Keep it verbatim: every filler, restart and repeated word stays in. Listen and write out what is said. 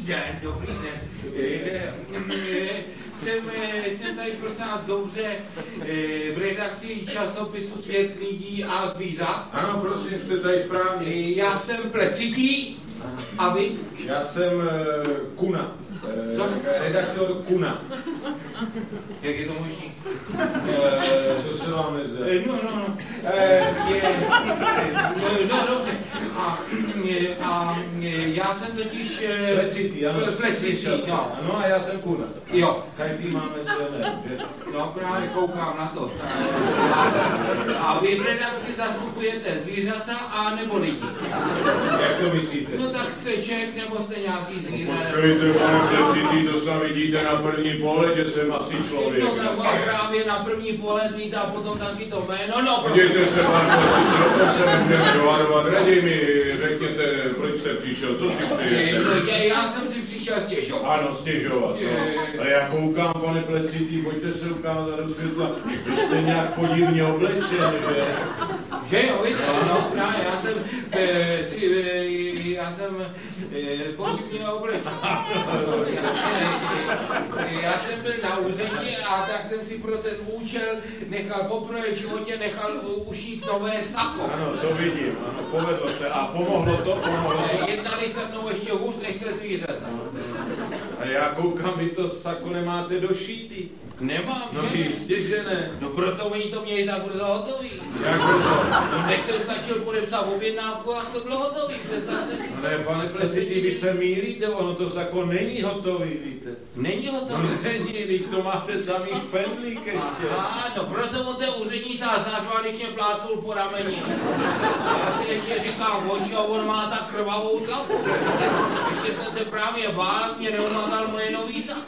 den, dobrý den. Jsem, jsem tady prosím vás dobře v redakci časopisu Svět lidí a zvířat. Ano, prosím, jste tady správně. Já jsem Plecitý a vy? Já jsem uh, Kuna. Uh, redaktor Kuna. Jak je to možný? Co se vám nezdá? No, no, no. Je, no, no, dobře. A, a já jsem totiž... Plecitý, ano. Plecitý, no. Ano, a já jsem Kuna. Jo. Každý máme své jméno. No, právě koukám na to. A vy v redakci zastupujete zvířata a nebo lidi? Jak to myslíte? No tak jste Čech nebo jste nějaký zvířat? Počkejte, pane Plecitý, to snad vidíte na první pohled, že jsem asi člověk. No tak vám právě na první pohled víte a potom taky to jméno, no. Podívejte se, pane Plecitý, o tom se nebudeme dohadovat. Raději mi řekněte, proč jste přišel, co si přejete? Já jsem si přišel stěžovat. Ano, stěžovat, no. Ale já koukám, pane Plecitý, pojďte se ukázat do světla. Vy jste nějak podivně oblečen, že? Že jo, víte, no, právě, já jsem, e, si, e, já jsem e, podivně oblečen. Já jsem byl na úřadě a tak jsem si pro ten účel nechal poprvé v životě nechal ušít nové sako. Ano, to vidím, ano, povedlo se. A pomohlo to? Pomohlo to? Jednali se mnou ještě hůř, než se zvířata. A já koukám, vy to sako nemáte došítý. Nemám, no, že? No jistě, že ne. No proto oni to měli tak brzo hotový. Jak to? No než jsem stačil podepsat objednávku, a to bylo hotový, představte si. Ale pane Plecitý, vy se mýlíte, ono to sako není hotový, víte. Není hotový? No není, vy to máte samý špendlík ještě. Aha, no proto on ten úřední zářval, když mě plácul po rameni. Já si ještě říkám, oči, a on má tak krvavou tlaku. Ještě jsem se právě bál, mě neodmazal moje nový sako.